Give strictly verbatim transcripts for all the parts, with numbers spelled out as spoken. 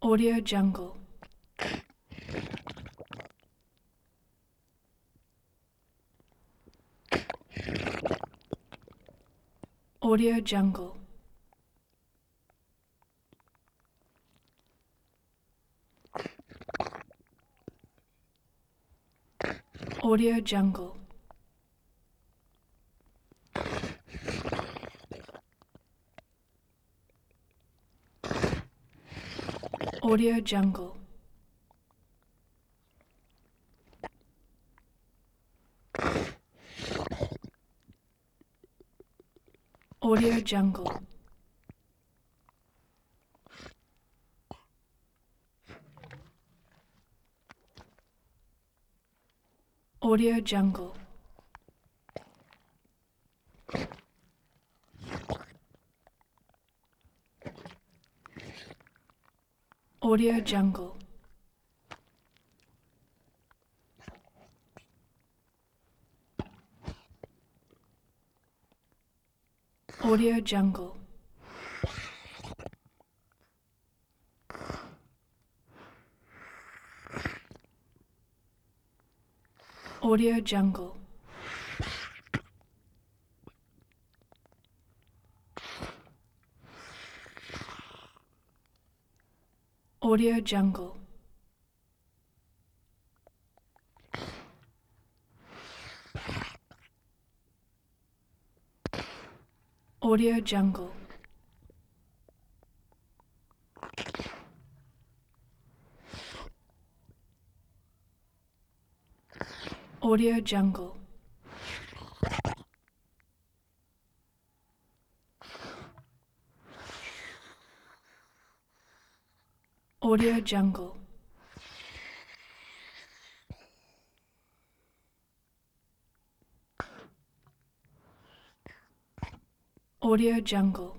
Audio Jungle. Audio Jungle. Audio Jungle. Audio Jungle. Audio Jungle. Audio Jungle. Audio Jungle. Audio Jungle. Audio Jungle. Audio Jungle. Audio Jungle. Audio Jungle. Audio Jungle. Audio Jungle.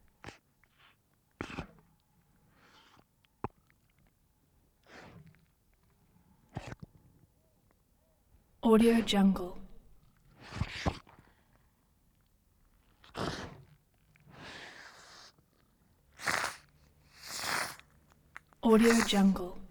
Audio Jungle. Audio Jungle.